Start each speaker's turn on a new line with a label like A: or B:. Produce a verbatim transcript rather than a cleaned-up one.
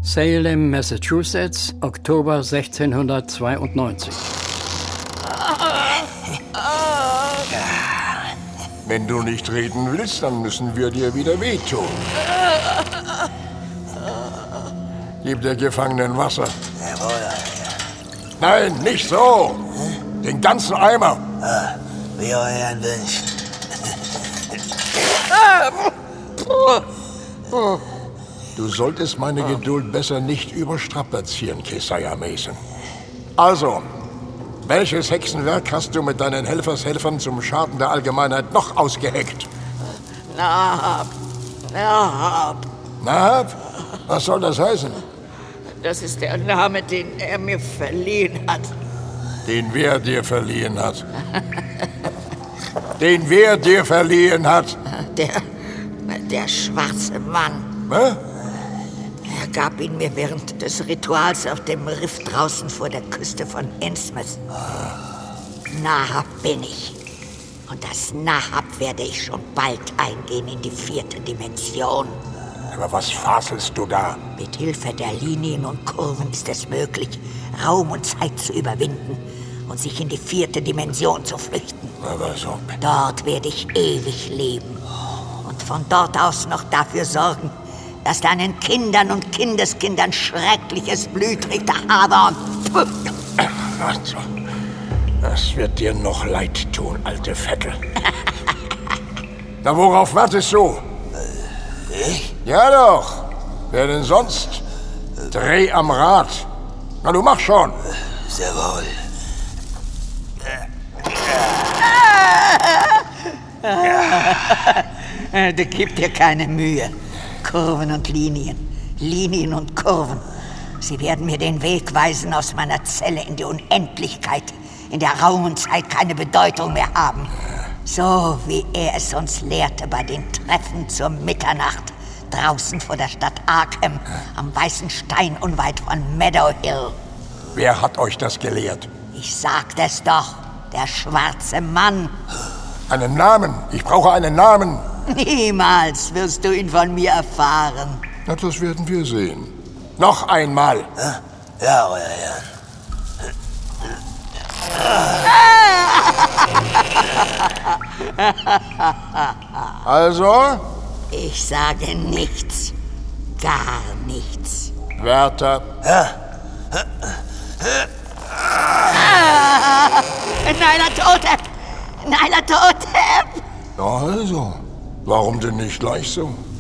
A: Salem, Massachusetts, Oktober sechzehnhundertzweiundneunzig.
B: Wenn du nicht reden willst, dann müssen wir dir wieder wehtun. Gib der Gefangenen Wasser.
C: Jawohl.
B: Nein, nicht so. Den ganzen Eimer.
C: Ah, wie euren Wünsch.
B: Du solltest meine Geduld besser nicht überstrapazieren, Keziah Mason. Also, welches Hexenwerk hast du mit deinen Helfershelfern zum Schaden der Allgemeinheit noch ausgeheckt?
D: Nahab. Nahab.
B: Nahab? Was soll das heißen?
D: Das ist der Name, den er mir verliehen hat.
B: Den wer dir verliehen hat? Den wer dir verliehen hat?
D: Der, der schwarze Mann.
B: Hä?
D: Er gab ihn mir während des Rituals auf dem Riff draußen vor der Küste von Innsmouth. Nahab bin ich. Und als Nahab werde ich schon bald eingehen in die vierte Dimension.
B: Aber was faselst du da?
D: Mit Hilfe der Linien und Kurven ist es möglich, Raum und Zeit zu überwinden und sich in die vierte Dimension zu flüchten.
B: Aber so.
D: Dort werde ich ewig leben und von dort aus noch dafür sorgen, dass deinen Kindern und Kindeskindern schreckliches Blut trägt der Hader und...
B: Also, das wird dir noch leid tun, alte Vettel. Na, worauf wartest du?
C: Ich?
B: Ja doch. Wer denn sonst? Dreh am Rad. Na, du mach schon.
C: Sehr wohl.
D: Du gib dir keine Mühe. Kurven und Linien. Linien und Kurven. Sie werden mir den Weg weisen aus meiner Zelle in die Unendlichkeit, in der Raum und Zeit keine Bedeutung mehr haben. So wie er es uns lehrte bei den Treffen zur Mitternacht draußen vor der Stadt Arkham am Weißen Stein unweit von Meadow Hill.
B: Wer hat euch das gelehrt?
D: Ich sagte es doch, der schwarze Mann.
B: Einen Namen. Ich brauche einen Namen.
D: Niemals wirst du ihn von mir erfahren.
B: Na, das werden wir sehen. Noch einmal.
C: Ja, euer Herr.
B: Also?
D: Ich sage nichts. Gar nichts.
B: Wärter.
C: Ja.
D: Nyla Totep! Nyla Totep!
B: Also, warum denn nicht gleich so?